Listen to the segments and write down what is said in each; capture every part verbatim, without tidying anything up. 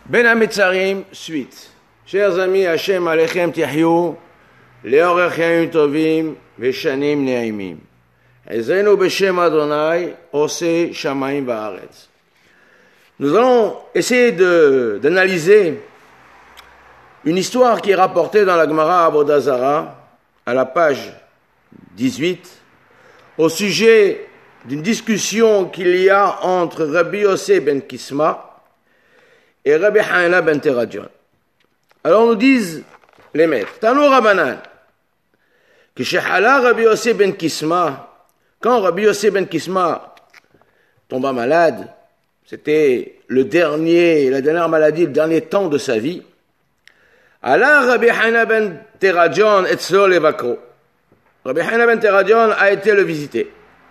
Ben Hametzarim, suite. Chers amis, Hashem Alechem Tihyou, Leorech Yayim Tovim, Veshanim Neaimim. Ezenu Beshem Adonai, Ose Shamayim Vaaretz. Nous allons essayer de, d'analyser une histoire qui est rapportée dans la Gemara Avodah Zara, à la page dix-huit, au sujet d'une discussion qu'il y a entre Rabbi Yossé ben Kisma et Rabbi Hanina ben Teradion. Alors nous disent les maîtres, Tano Rabbanan, que chez Hala Rabbi Yossé ben Kisma, quand Rabbi Yossé ben Kisma tomba malade, c'était le dernier, la dernière maladie, le dernier temps de sa vie, Allah Rabbi Hanina ben Teradion et Tzlo Levakro. Rabbi Hanina ben Teradion a été le visiter.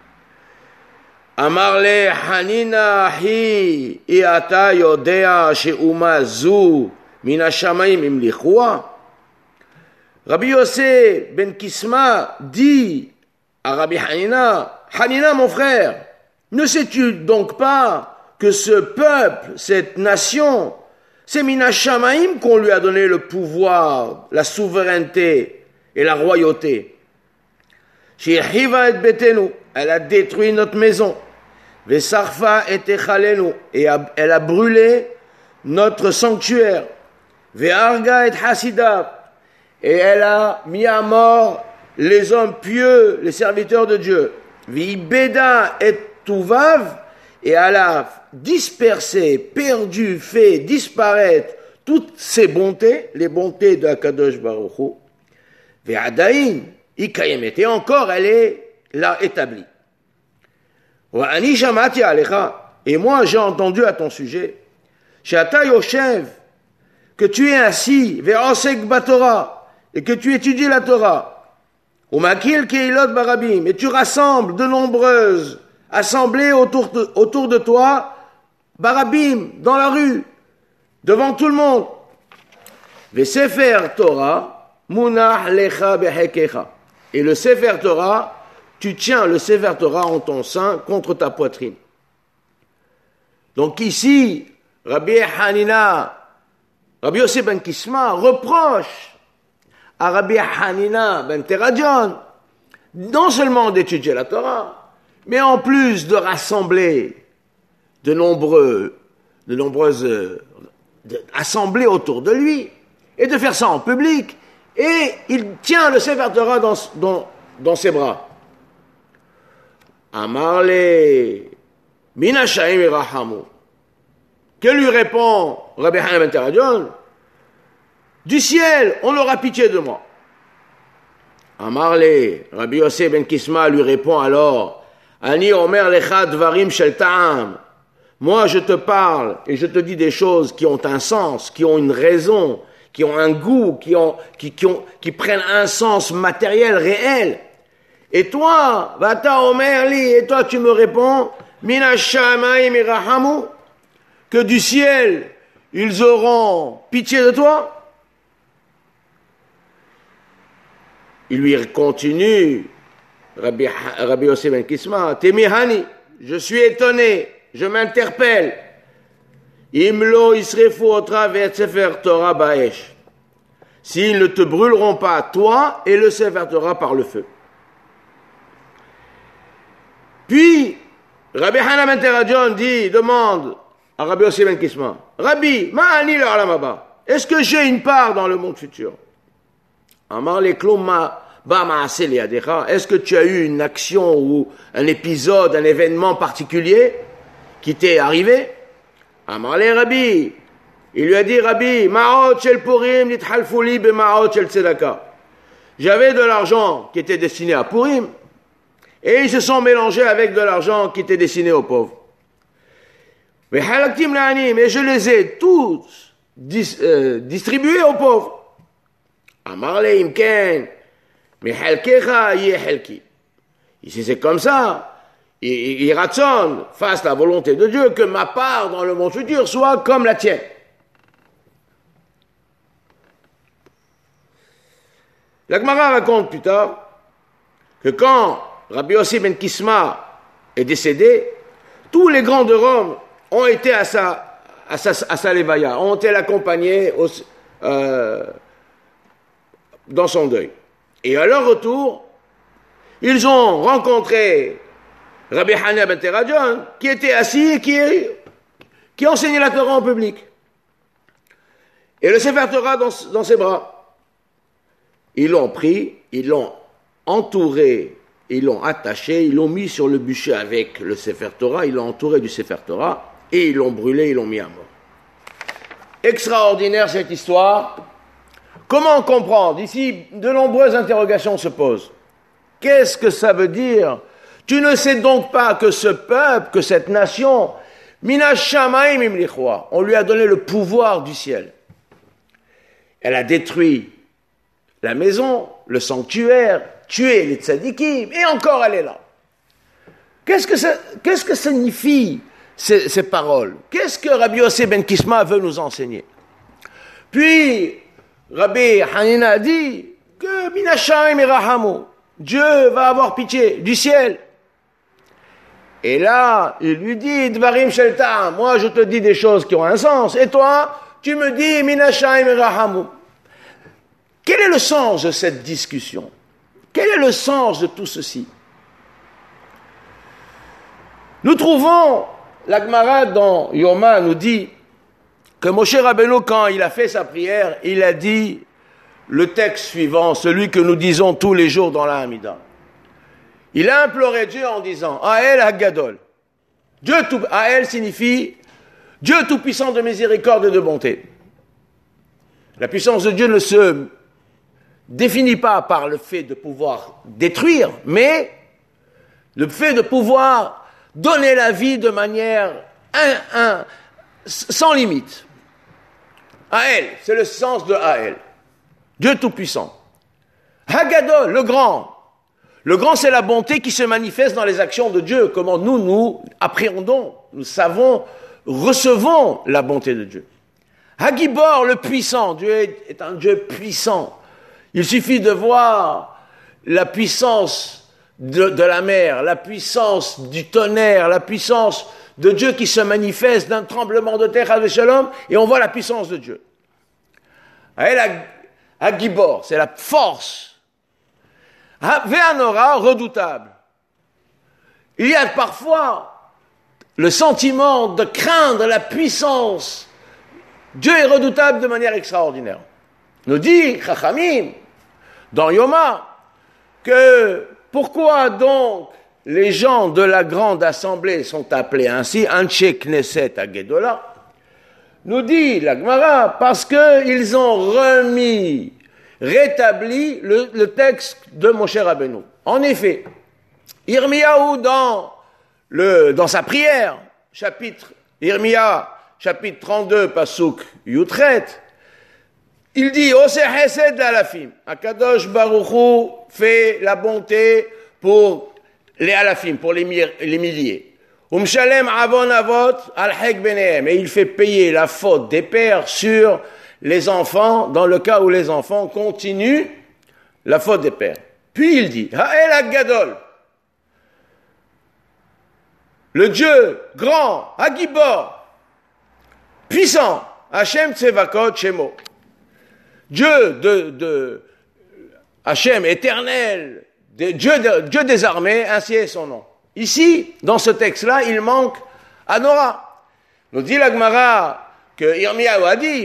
אמר לי חנינה אחי אי אתה יודע שאומה זו מן השמיים המליכוה? Rabbi Yossé ben Kisma dit à Rabbi Hanina, Hanina mon frère, ne sais-tu donc pas que ce peuple, cette nation, c'est min hashamaim qu'on lui a donné le pouvoir, la souveraineté et la royauté. Shehiva et betenu, elle a détruit notre maison. Vesarfa et echalenu, et elle a brûlé notre sanctuaire. Ve'arga et hasidav, et elle a mis à mort les hommes pieux, les serviteurs de Dieu. Ve'ibeda et tuvav, et elle a dispersé, perdu, fait disparaître toutes ses bontés, les bontés de Akadosh Baruch Hu. Ve'adain, ikayem, et encore elle est là établie. Et moi j'ai entendu à ton sujet que tu es assis et que tu étudies la Torah et tu rassembles de nombreuses assemblées autour de, autour de toi, barabim, dans la rue, devant tout le monde. Et le Sefer Torah, tu tiens le Sefer Torah en ton sein contre ta poitrine. Donc ici, Rabbi Hanina, Rabbi Yossé ben Kisma reproche à Rabbi Hanina ben Teradion non seulement d'étudier la Torah, mais en plus de rassembler de nombreux, de nombreuses de, assemblées autour de lui et de faire ça en public. Et il tient le Sefer Torah dans, dans, dans ses bras. Amarle, mina shaim irahamu. Que lui répond Rabbi Hanina ben Teradion? Du ciel, on aura pitié de moi. Amarle, Rabbi Yossé ben Kisma lui répond alors, Ani omer lecha dvarim shel ta'am. Moi, je te parle et je te dis des choses qui ont un sens, qui ont une raison, qui ont un goût, qui ont, qui, qui ont, qui prennent un sens matériel, réel. Et toi, vata omer li, et toi tu me réponds, mina shamayim irahamu, que du ciel ils auront pitié de toi. Il lui continue, Rabbi, Rabbi Yossé ben Kisma, temihani, je suis étonné, je m'interpelle. Imlo isrefu otra ve'et sefer Torah ba'esh. S'ils ne te brûleront pas, toi et le Sefer Torah par le feu. Puis, Rabbi Hanina ben Teradion dit, demande à Rabbi Yossé ben Kisma, Rabbi, ma'ani l'olam haba, est-ce que j'ai une part dans le monde futur? Amar le klum ba ma'aseh liadecha, est-ce que tu as eu une action ou un épisode, un événement particulier qui t'est arrivé? Amar le Rabbi, il lui a dit, Rabbi, ma'ot shel Purim nithalfu li b'ma'ot shel tzedaka. J'avais de l'argent qui était destiné à Purim, et ils se sont mélangés avec de l'argent qui était destiné aux pauvres. Mais je les ai tous dis, euh, distribués aux pauvres. Amarle imken, mais halkecha yeh halki. Ici c'est comme ça. Il, il ratsonne, fasse la volonté de Dieu, que ma part dans le monde futur soit comme la tienne. La Gemara raconte plus tard que quand Rabbi Yossé ben Kisma est décédé, tous les grands de Rome ont été à sa, à sa, à sa levaya, ont été l'accompagner au, euh, dans son deuil. Et à leur retour, ils ont rencontré Rabbi Hanina ben Teradion, qui était assis et qui, qui enseignait la Torah en public. Et le Sefer Torah dans, dans ses bras. Ils l'ont pris, ils l'ont entouré, ils l'ont attaché, ils l'ont mis sur le bûcher avec le Sefer Torah, ils l'ont entouré du Sefer Torah, et ils l'ont brûlé, ils l'ont mis à mort. Extraordinaire cette histoire. Comment comprendre? Ici, de nombreuses interrogations se posent. Qu'est-ce que ça veut dire? Tu ne sais donc pas que ce peuple, que cette nation, Mina Shamayim Imlichua, on lui a donné le pouvoir du ciel. Elle a détruit la maison, le sanctuaire, tué les tzadikim, et encore elle est là. Qu'est-ce que ça, qu'est-ce que signifient ces, ces paroles? Qu'est-ce que Rabbi Yossi ben Kisma veut nous enseigner? Puis, Rabbi Hanina a dit que Mina Shamayim Irahamu, Dieu va avoir pitié du ciel. Et là, il lui dit, Dvarim shel ta'am, moi je te dis des choses qui ont un sens, et toi, tu me dis, Mina Shamayim Irahamu. Quel est le sens de cette discussion? Quel est le sens de tout ceci? Nous trouvons, la Gemara dans Yoma nous dit que Moshe Rabbeinu, quand il a fait sa prière, il a dit le texte suivant, celui que nous disons tous les jours dans la Hamida. Il a imploré Dieu en disant Ael Hagadol. Dieu tout, Ael signifie Dieu tout-puissant de miséricorde et de bonté. La puissance de Dieu ne se définit pas par le fait de pouvoir détruire, mais le fait de pouvoir donner la vie de manière un, un, sans limite. Ael, c'est le sens de Ael. Dieu tout-puissant. Hagadol, le grand. Le grand, c'est la bonté qui se manifeste dans les actions de Dieu. Comment nous, nous appréhendons, nous savons, recevons la bonté de Dieu. Hagibor, le puissant. Dieu est un Dieu puissant. Il suffit de voir la puissance de, de la mer, la puissance du tonnerre, la puissance de Dieu qui se manifeste d'un tremblement de terre avec Shalom, et on voit la puissance de Dieu. Hagibor, c'est la force. Ve'anora, redoutable. Il y a parfois le sentiment de craindre la puissance. Dieu est redoutable de manière extraordinaire. Nous dit Chachamim dans Yoma que pourquoi donc les gens de la grande assemblée sont appelés ainsi, Anshe Knesset Agedola, nous dit la Gemara parce qu'ils ont remis rétabli le, le texte de Moshe Rabbeinu. En effet, Yirmiyahu dans, le, dans sa prière, chapitre, Yirmiya, chapitre trente-deux, Pasuk Yutret, il dit, Ose Hesed l'alafim, Akadosh Baruch Hu fait la bonté pour les alafim, pour les, les milliers. Umshalem avon avot al hek benehem, et il fait payer la faute des pères sur les enfants, dans le cas où les enfants continuent la faute des pères. Puis il dit, Ha'el Hagadol, le Dieu grand, Hagibor, puissant, Hachem Tsevakot Shemo, Dieu de, de Hachem éternel, de, Dieu, de, Dieu des armées, ainsi est son nom. Ici, dans ce texte-là, il manque Anora. Nous dit la Gemara que Yirmiyahu a dit,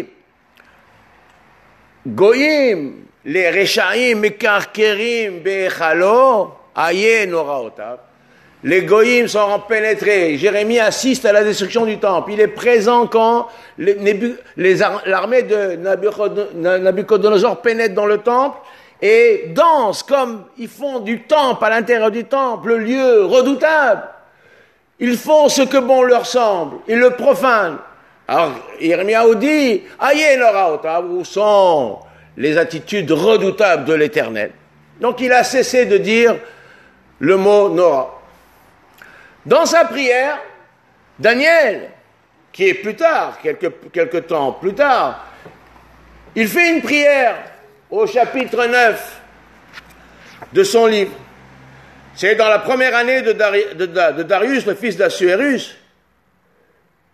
Goyim, les Rechaim, Mekarkerim, Bechalo, Aye Noraotav. Les Goyim sont pénétrés. Jérémie assiste à la destruction du temple. Il est présent quand les, les, l'armée de Nabucodonosor pénètre dans le temple et danse comme ils font du temple, à l'intérieur du temple, le lieu redoutable. Ils font ce que bon leur semble. Ils le profanent. Alors, Yirmiyahu dit, Aïe Noraotav, où sont les attitudes redoutables de l'Éternel? Donc, il a cessé de dire le mot Nora. Dans sa prière, Daniel, qui est plus tard, quelques, quelques temps plus tard, il fait une prière au chapitre neuf de son livre. C'est dans la première année de, Dari, de, de Darius, le fils d'Assuérus,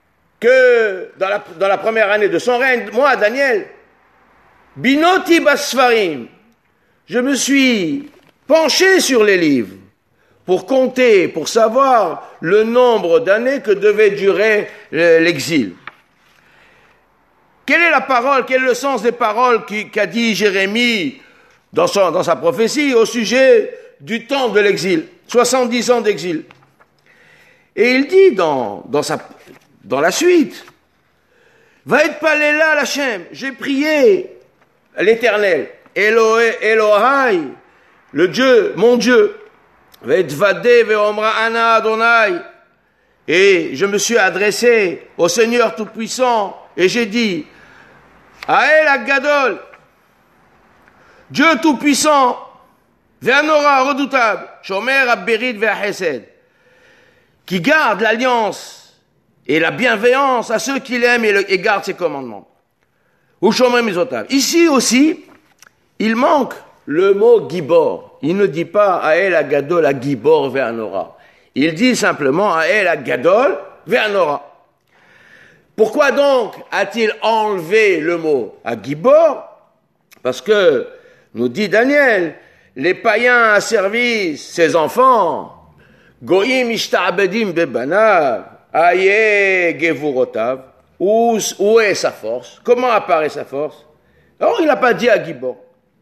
que dans la, dans la première année de son règne, moi, Daniel, Binoti Basfarim, je me suis penché sur les livres pour compter, pour savoir le nombre d'années que devait durer l'exil. Quelle est la parole, quel est le sens des paroles qu'a dit Jérémie dans, son, dans sa prophétie au sujet du temps de l'exil, soixante-dix ans d'exil. Et il dit dans, dans, sa, dans la suite, « Va être paléla l'Hachem, j'ai prié à l'Éternel, Elohé, Elohai, le Dieu, mon Dieu, va être vadé ve'omra ana Adonai, et je me suis adressé au Seigneur Tout-Puissant, et j'ai dit, Ael Agadol, Dieu Tout-Puissant, Ve'anora redoutable, Shomer Abberit Ve'achesed, qui garde l'alliance et la bienveillance à ceux qui l'aiment et, le, et gardent ses commandements. Ou Shomer Mizotav. Ici aussi, il manque le mot Gibor. Il ne dit pas Ael Agadol à Gibor Ve'anora. Il dit simplement Ael Agadol Ve'anora. Pourquoi donc a-t-il enlevé le mot à Gibor? Parce que, nous dit Daniel, les païens asservissent ses enfants. Goïm ishta'abedim bebanav, aye gevurotav. Où, où est sa force? Comment apparaît sa force? Alors il n'a pas dit à Gibor.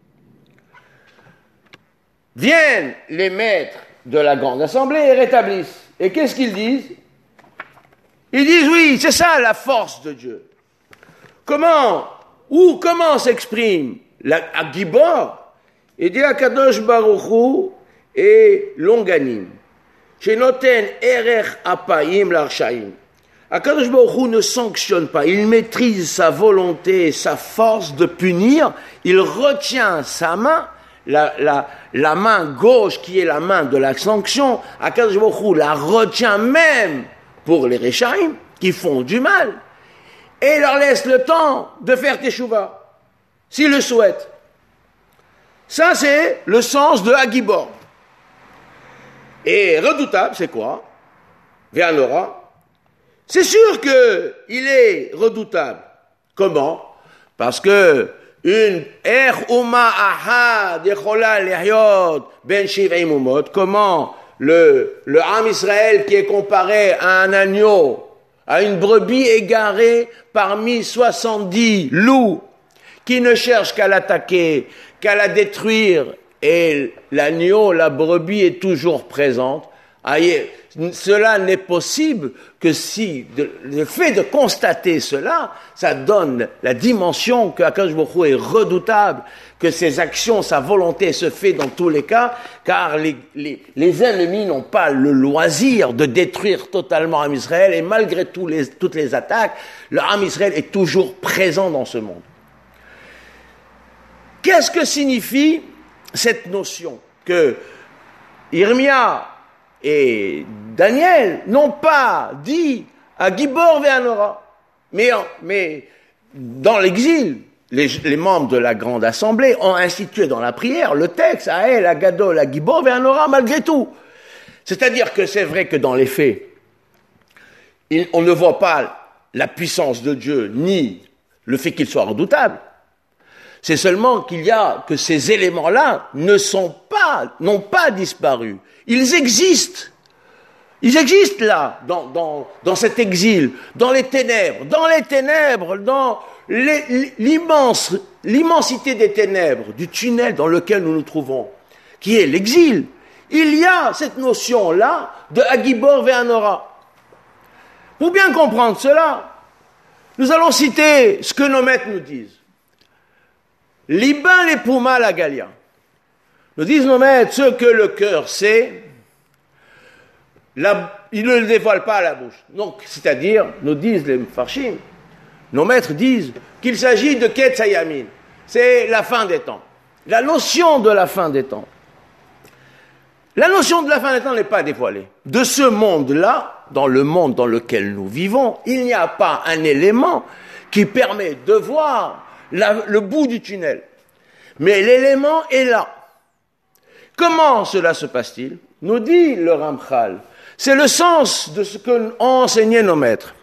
Viennent les maîtres de la grande assemblée et rétablissent. Et qu'est-ce qu'ils disent? Ils disent oui, c'est ça la force de Dieu. Comment, ou comment s'exprime la, à Gibor? Il dit à Kadosh Baruch Hu et longanim. Chez Noten Erech Apayim Larshaim. Akadosh Baruch Hu ne sanctionne pas, il maîtrise sa volonté, sa force de punir, il retient sa main, la, la, la main gauche qui est la main de la sanction, Akadosh Baruch Hu la retient même pour les Réchaïm, qui font du mal, et leur laisse le temps de faire teshuva, s'ils le souhaitent. Ça, c'est le sens de Hagibor. Et redoutable, c'est quoi? Ve'anora. C'est sûr qu'il est redoutable. Comment? Parce que une er uma ahad yechola lehyot ben shiv'im umot. Comment le le Ham Israël qui est comparé à un agneau, à une brebis égarée parmi soixante-dix loups qui ne cherchent qu'à l'attaquer, qu'à la détruire, et l'agneau, la brebis est toujours présente. Aïe, cela n'est possible que si de, le fait de constater cela, ça donne la dimension que Akadosh Baruch Hu est redoutable, que ses actions, sa volonté se fait dans tous les cas, car les, les, les ennemis n'ont pas le loisir de détruire totalement Ham Israël, et malgré tous les, toutes les attaques, le Ham Israël est toujours présent dans ce monde. Qu'est-ce que signifie cette notion que Irmia et Daniel n'ont pas dit à Gibor Ve'anora, mais, mais dans l'exil, les, les membres de la grande assemblée ont institué dans la prière le texte Ael, Agadol, à Gibor Ve'anora malgré tout. C'est-à-dire que c'est vrai que dans les faits, il, on ne voit pas la puissance de Dieu ni le fait qu'il soit redoutable. C'est seulement qu'il y a que ces éléments-là ne sont pas, n'ont pas disparu. Ils existent. Ils existent là, dans, dans, dans cet exil, dans les ténèbres, dans les ténèbres, dans les, l'immense, l'immensité des ténèbres, du tunnel dans lequel nous nous trouvons, qui est l'exil. Il y a cette notion-là de Hagibor Ve'anora. Pour bien comprendre cela, nous allons citer ce que nos maîtres nous disent. Liban les Pouma la Galia. Nous disent nos maîtres, ce que le cœur sait, la, il ne le dévoile pas à la bouche. Donc, c'est-à-dire, nous disent les Mfarshim, nos maîtres disent qu'il s'agit de Ketzayamin. C'est la fin des temps. La notion de la fin des temps. La notion de la fin des temps n'est pas dévoilée. De ce monde-là, dans le monde dans lequel nous vivons, il n'y a pas un élément qui permet de voir La, le bout du tunnel. Mais l'élément est là. Comment cela se passe-t-il? Nous dit le Ramchal. C'est le sens de ce qu'ont enseigné nos maîtres.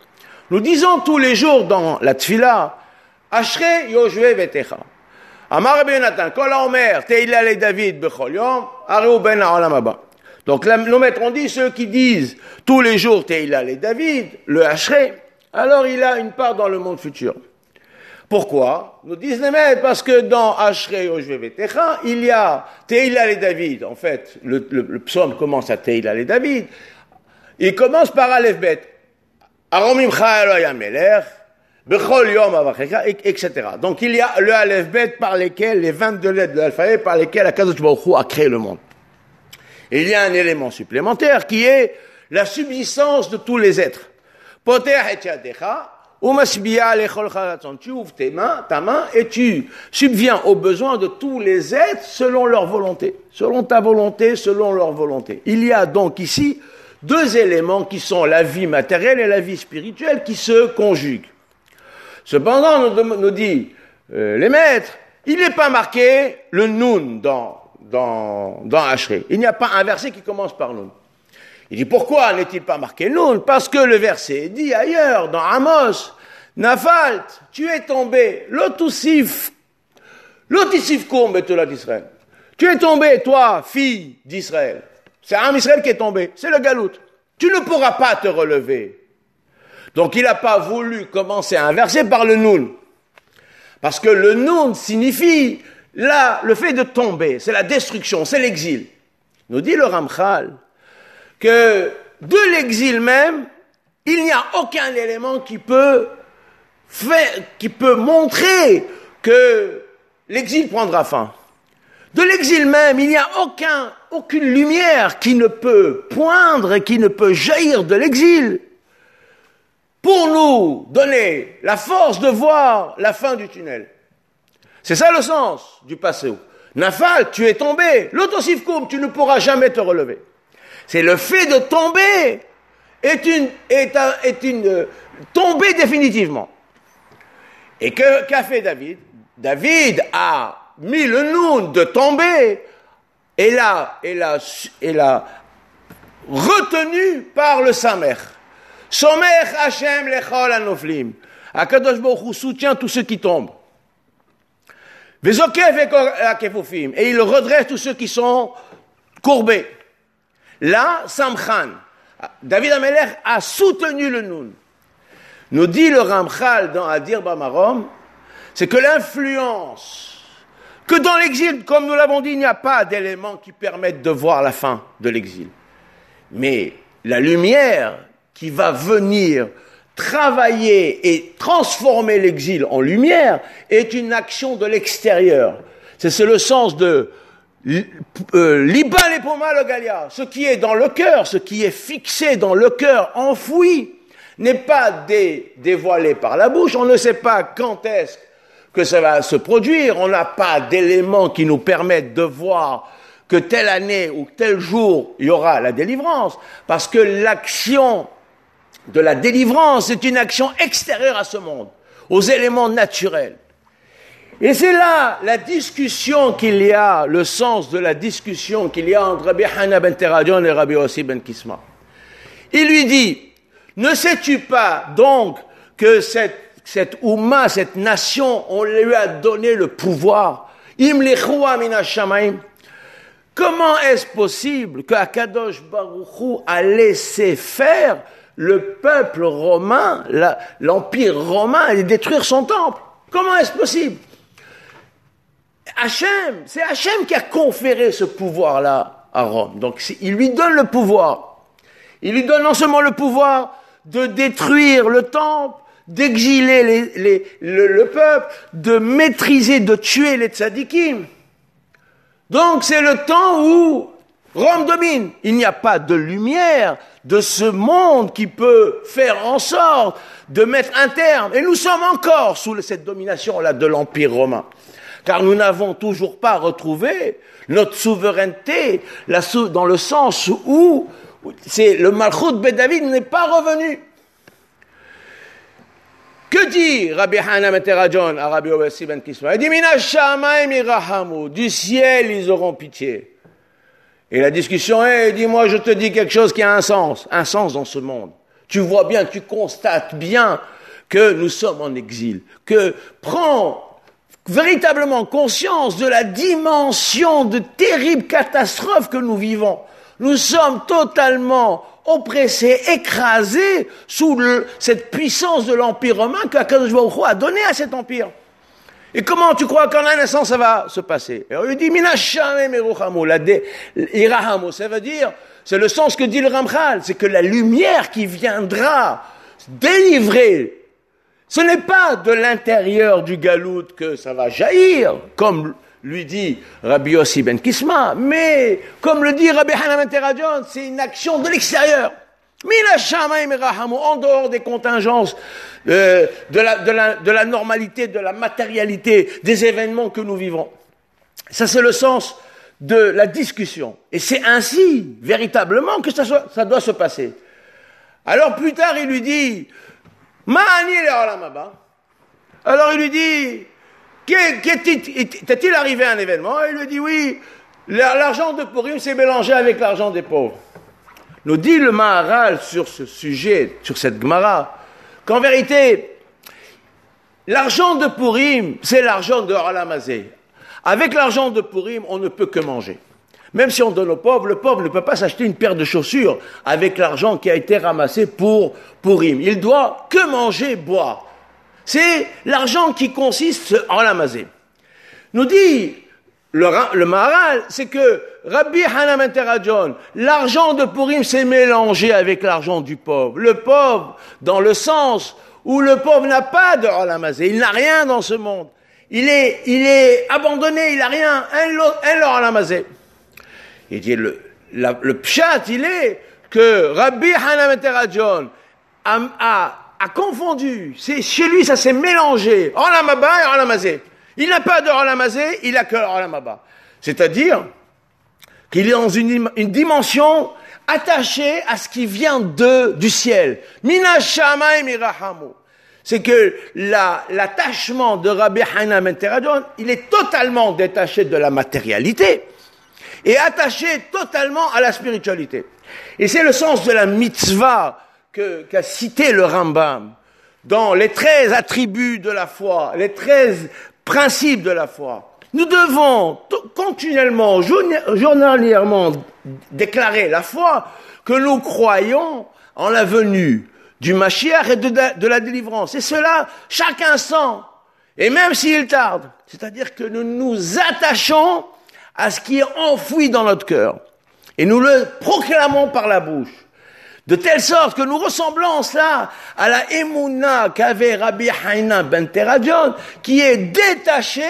Nous disons tous les jours dans la tfila, Ashrei Yoshve Vetecha. Amar Rabbi Yonatan, Kol Haomer, Teila le David Bechol Yom, Areu Ben Haolam Haba. Donc là, nos maîtres ont dit, ceux qui disent tous les jours Teila le David, le Ashrei, alors il a une part dans le monde futur. Pourquoi? Nous disent les maîtres, parce que dans Ashrei Yoshve Vetecha, il y a Teila le David. En fait, le, le, le psaume commence à Teila le David. Il commence par Aleph Bet. Aromimcha Eloi Amelech, Bechol Yom Avachecha, et cetera. Donc il y a le Aleph Bet par lesquels, les vingt-deux lettres de l'alphabet par lesquelles Akadosh Baruch Hu a créé le monde. Et il y a un élément supplémentaire qui est la subsistance de tous les êtres. Poter et yadecha, umasbiya lechol charatzon. Tu ouvres tes mains, ta main, et tu subviens aux besoins de tous les êtres selon leur volonté. Selon ta volonté, selon leur volonté. Il y a donc ici deux éléments qui sont la vie matérielle et la vie spirituelle qui se conjuguent. Cependant, nous, nous dit euh, les maîtres, il n'est pas marqué le Nun dans, dans, dans Ashrei. Il n'y a pas un verset qui commence par Nun. Il dit pourquoi n'est-il pas marqué Nun? Parce que le verset dit ailleurs, dans Amos, Nafalt, tu es tombé, l'otusif, l'otusif koum betulat d'Israël. Tu es tombé, toi, fille d'Israël. C'est un Israël qui est tombé, c'est le galout. Tu ne pourras pas te relever. Donc il n'a pas voulu commencer un verset par le Nun. Parce que le Nun signifie là, le fait de tomber, c'est la destruction, c'est l'exil. Nous dit le Ramchal que de l'exil même, il n'y a aucun élément qui peut faire, qui peut montrer que l'exil prendra fin. De l'exil même, il n'y a aucun, aucune lumière qui ne peut poindre et qui ne peut jaillir de l'exil pour nous donner la force de voir la fin du tunnel. C'est ça le sens du passé. Nafal, tu es tombé. L'otosif koum, tu ne pourras jamais te relever. C'est le fait de tomber est une, est un, est une euh, tombée définitivement. Et que, qu'a fait David? David a mis le Nun de tomber et l'a, et l'a, et l'a retenu par le Samer. Somech Hashem lechol anoflim. Akadosh Baruch Hu soutient tous ceux qui tombent. Vezokef ekefufim. Et il redresse tous ceux qui sont courbés. Là, Samchan. David Amelech a soutenu le Nun. Nous dit le Ramchal dans Adir Bamarom, c'est que l'influence, que dans l'exil, comme nous l'avons dit, il n'y a pas d'éléments qui permettent de voir la fin de l'exil. Mais la lumière qui va venir travailler et transformer l'exil en lumière est une action de l'extérieur. C'est, c'est le sens de euh, Liba Lepoma le Galia. Ce qui est dans le cœur, ce qui est fixé dans le cœur, enfoui, n'est pas dé, dévoilé par la bouche. On ne sait pas quand est-ce que ça va se produire. On n'a pas d'éléments qui nous permettent de voir que telle année ou tel jour, il y aura la délivrance. Parce que l'action de la délivrance est une action extérieure à ce monde, aux éléments naturels. Et c'est là la discussion qu'il y a, le sens de la discussion qu'il y a entre Rabbi Hana ben Teradion et Rabbi Yossi ben Kisma. Il lui dit, ne sais-tu pas donc que cette, cette Oumma, cette nation, on lui a donné le pouvoir? Im lechua mina shamayim. Comment est-ce possible que Akadosh Baruch Hu a laissé faire le peuple romain, la, l'empire romain, et détruire son temple? Comment est-ce possible? Hachem, c'est Hachem qui a conféré ce pouvoir-là à Rome. Donc il lui donne le pouvoir. Il lui donne non seulement le pouvoir de détruire le temple, d'exiler les, les, le, le peuple, de maîtriser, de tuer les tzadikim. Donc c'est le temps où Rome domine. Il n'y a pas de lumière de ce monde qui peut faire en sorte de mettre un terme. Et nous sommes encore sous cette domination-là de l'Empire romain. Car nous n'avons toujours pas retrouvé notre souveraineté la sou- dans le sens où c'est le Malchut Ben David n'est pas revenu. Que dit Rabbi Hana ben Teradion à Rabbi Yossi ben Kisma? Il dit Mina shamayim irahamu, du ciel ils auront pitié. Et la discussion est, dis-moi, je te dis quelque chose qui a un sens, un sens dans ce monde. Tu vois bien, tu constates bien que nous sommes en exil, que prends véritablement conscience de la dimension de terribles catastrophes que nous vivons. Nous sommes totalement oppressés, écrasés sous le, cette puissance de l'Empire romain qu'Akadosh Baruch Hu a donné à cet empire. Et comment tu crois qu'en un instant ça va se passer? Et on lui dit, Mina Shamem Eruchamo, la dé, Irahamo, ça veut dire, c'est le sens que dit le Ramchal, c'est que la lumière qui viendra délivrer, ce n'est pas de l'intérieur du galout que ça va jaillir, comme lui dit Rabbi Yossi ben Kisma, mais comme le dit Rabbi Hanan ben Teradion, c'est une action de l'extérieur. Mina Shamayim Erahamu, en dehors des contingences, euh, de, la, de, la, de la normalité, de la matérialité, des événements que nous vivons. Ça, c'est le sens de la discussion. Et c'est ainsi, véritablement, que ça, soit, ça doit se passer. Alors plus tard, il lui dit, Ma'ani le Olam. Alors il lui dit, t'est-il arrivé un événement? Il lui dit, oui, l'argent de Purim s'est mélangé avec l'argent des pauvres. Nous dit le Maharal sur ce sujet, sur cette Gemara, qu'en vérité, l'argent de Purim, c'est l'argent de Olam Hazé. Avec l'argent de Purim, on ne peut que manger. Même si on donne aux pauvres, le pauvre ne peut pas s'acheter une paire de chaussures avec l'argent qui a été ramassé pour Purim. Il doit que manger, boire. C'est l'argent qui consiste en Olam Hazé. Nous dit le, le Maharal, c'est que Rabbi Hanan ben Teradion, l'argent de Purim s'est mélangé avec l'argent du pauvre. Le pauvre, dans le sens où le pauvre n'a pas de Olam Hazé, il n'a rien dans ce monde. Il est, il est abandonné, il n'a rien, un Olam Hazé. Il dit, le, la, le pshat, il est que Rabbi Hanan ben Teradion a, a, a confondu, c'est, chez lui ça s'est mélangé, Olam Haba et Olam Hazé. Il n'a pas de Olam Hazé, il n'a que Olam Haba. C'est-à-dire qu'il est dans une, une dimension attachée à ce qui vient de, du ciel. Mina Shamayim Irahamu. C'est que la, l'attachement de Rabbi Hanan ben Teradion, il est totalement détaché de la matérialité et attaché totalement à la spiritualité. Et c'est le sens de la mitzvah que, qu'a cité le Rambam dans les treize attributs de la foi, les treize principes de la foi. Nous devons t- continuellement, journalièrement déclarer la foi que nous croyons en la venue du Mashiach et de, de, de la délivrance. Et cela, chaque instant, et même s'il tarde. C'est-à-dire que nous nous attachons à ce qui est enfoui dans notre cœur. Et nous le proclamons par la bouche. De telle sorte que nous ressemblons en cela à la Emouna qu'avait Rabbi Hanan ben Teradion, qui est détaché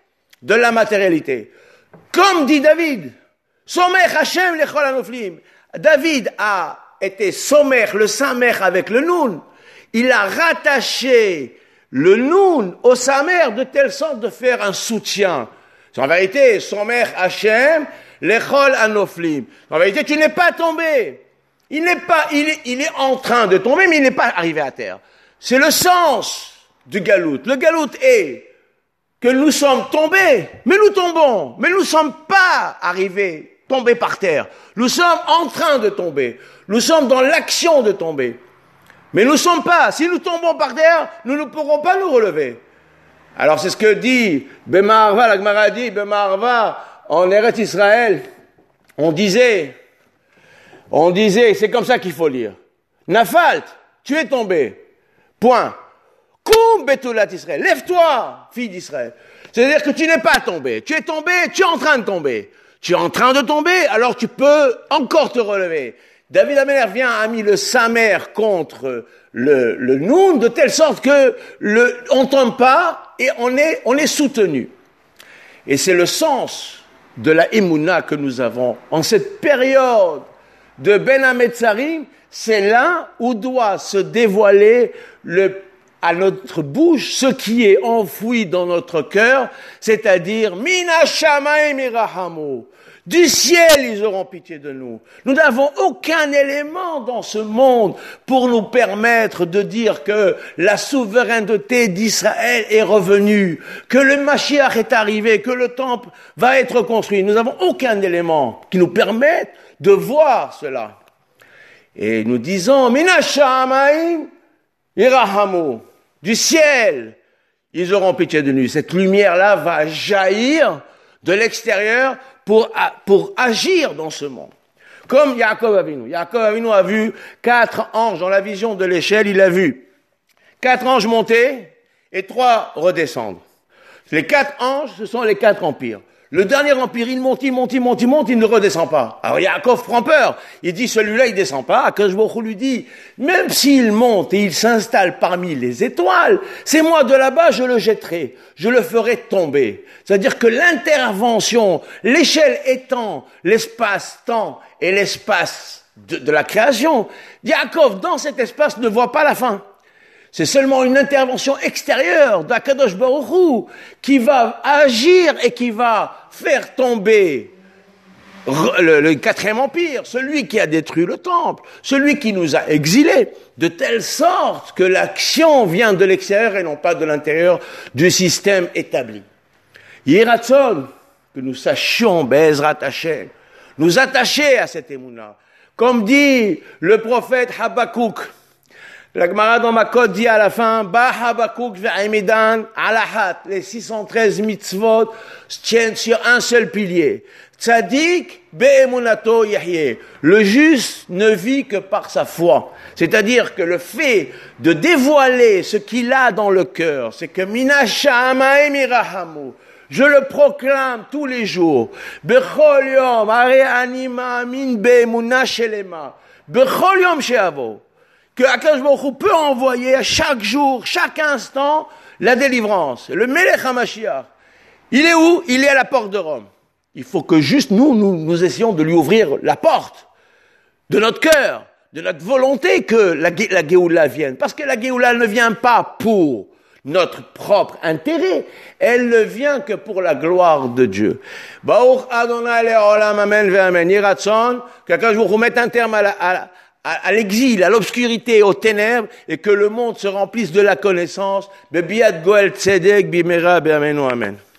de la matérialité. Comme dit David, Somech Hashem lechol hanoflim. David a été Somech, le Samer avec le Noun. Il a rattaché le Noun au Samer de telle sorte de faire un soutien. En vérité, Somech Hashem lechol hanoflim. En vérité, tu n'es pas tombé. Il n'est pas, il est, il est en train de tomber, mais il n'est pas arrivé à terre. C'est le sens du galout. Le galout est que nous sommes tombés, mais nous tombons, mais nous ne sommes pas arrivés, tombés par terre. Nous sommes en train de tomber. Nous sommes dans l'action de tomber. Mais nous ne sommes pas. Si nous tombons par terre, nous ne pourrons pas nous relever. Alors c'est ce que dit Bema'arva, la Gemara dit, Bema'arva, en Eretz Israël, on disait, on disait, c'est comme ça qu'il faut lire. Nafalt, tu es tombé. Point. Koum betulat Israël. Lève-toi, fille d'Israël. C'est-à-dire que tu n'es pas tombé. Tu es tombé, tu es en train de tomber. Tu es en train de tomber, alors tu peux encore te relever. David Améler vient, a mis le Samer contre le, le Noun, de telle sorte que le, on tombe pas et on est, on est soutenu. Et c'est le sens de la Emouna que nous avons en cette période de Ben Hametzarim, c'est là où doit se dévoiler le, à notre bouche ce qui est enfoui dans notre cœur, c'est-à-dire Mina Shamayim Irahamu. Du ciel, ils auront pitié de nous. Nous n'avons aucun élément dans ce monde pour nous permettre de dire que la souveraineté d'Israël est revenue, que le Mashiach est arrivé, que le temple va être construit. Nous n'avons aucun élément qui nous permette de voir cela. Et nous disons, Mina Shamaim Irahamu, du ciel, ils auront pitié de nous. Cette lumière-là va jaillir de l'extérieur pour, pour agir dans ce monde. Comme Yaakov Avinu. Yaakov Avinu a vu quatre anges dans la vision de l'échelle, il a vu quatre anges monter et trois redescendre. Les quatre anges, ce sont les quatre empires. Le dernier empire, il monte, il monte, il monte, il monte, il ne redescend pas. Alors Yaakov prend peur. Il dit, celui-là, il descend pas. Akadosh Baruch Hu lui dit, même s'il monte et il s'installe parmi les étoiles, c'est moi de là-bas, je le jetterai. Je le ferai tomber. C'est-à-dire que l'intervention, l'échelle étant l'espace-temps et l'espace de, de la création, Yaakov, dans cet espace, ne voit pas la fin. C'est seulement une intervention extérieure d'Akadosh Baruch Hu qui va agir et qui va faire tomber le, le quatrième empire, celui qui a détruit le temple, celui qui nous a exilés, de telle sorte que l'action vient de l'extérieur et non pas de l'intérieur du système établi. Yiratzon, que nous sachions, Be'ezrat Hashem, nous attacher à cette émouna. Comme dit le prophète Habakkuk, la Gemara dans Makot dit à la fin, Ba Habakkuk ve'amidan alahat, les six cent treize mitzvot tiennent sur un seul pilier. Tzadik be'emunato yahye. Le juste ne vit que par sa foi. C'est-à-dire que le fait de dévoiler ce qu'il a dans le cœur, c'est que mina shamaim irahamu. Je le proclame tous les jours. Bechol yom, are ani ma'amin be'emuna shelema. Bechol yom she'avo. Que Akadosh Baruch Hu peut envoyer à chaque jour, chaque instant, la délivrance. Le Melech HaMashiach. Il est où? Il est à la porte de Rome. Il faut que juste nous, nous, nous essayons de lui ouvrir la porte de notre cœur, de notre volonté que la, la Géoula vienne. Parce que la Géoula ne vient pas pour notre propre intérêt. Elle ne vient que pour la gloire de Dieu. Baruch Adonai le'olam amen ve'amen. Yiratzon, qu'Akadosh Baruch Hu mette un terme à la, à la à l'exil, à l'obscurité, aux ténèbres, et que le monde se remplisse de la connaissance. Bebiat Goel Tzedek Bimera Be'amenu Amen.